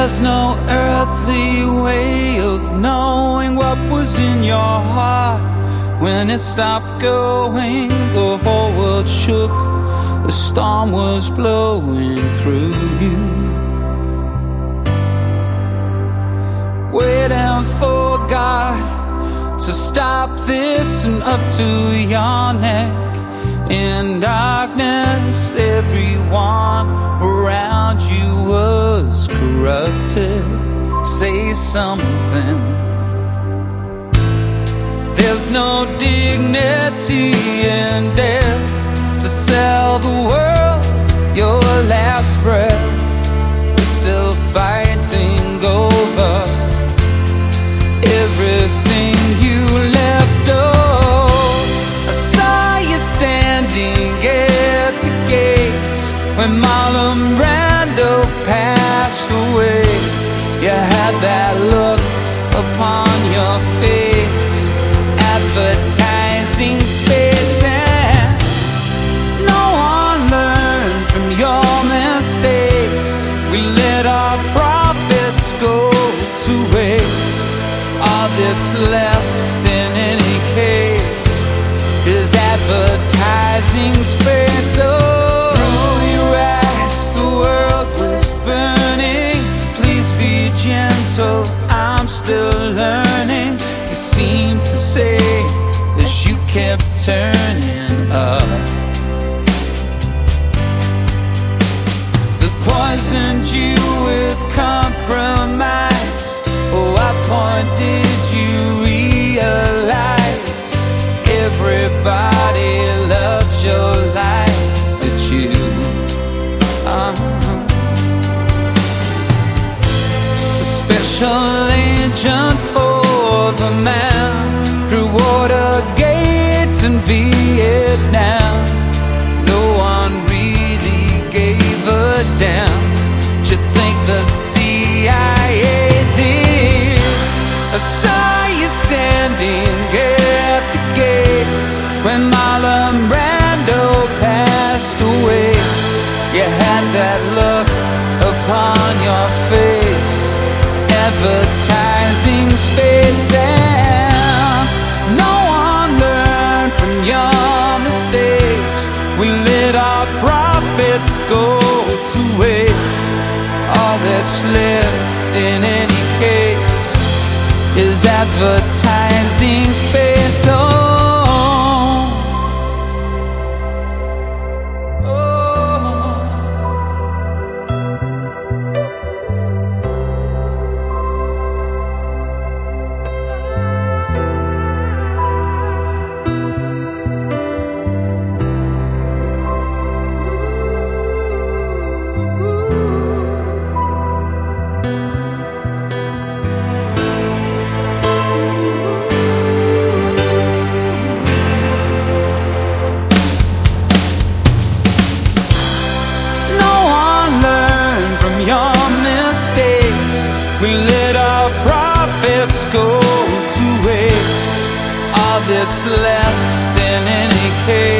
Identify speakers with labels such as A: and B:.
A: There's no earthly way of knowing what was in your heart. When it stopped going, the whole world shook. The storm was blowing through you, waiting for God to stop this and up to your neck. In darkness, everyone around you was corrupted. Say something. There's no dignity in death to sell the world your last breath. We're still fighting over everything you left. Oh, I saw you standing at the gates when Marlon Brando passed away. You had that look upon your face, advertising space, and no one learned from your mistakes. We let our profits go to waste. All that's left in any case is advertising space. Oh, through your eyes the world was burning. Please be gentle, I'm still learning. You seem to say as you kept turning up, they poisoned you with compromise. Oh, what point did you realize everybody loves your life but you? A special agent for the man through water gates in Vietnam. No one really gave a damn. Do you think the CIA did? I saw you standing at the gates when Marlon Brando passed away. You had that look upon your face, advertising space, and no one learned from your mistakes. We let our profits go to waste. All that's left in any case is advertising space. Oh, go to waste. All that's left in any case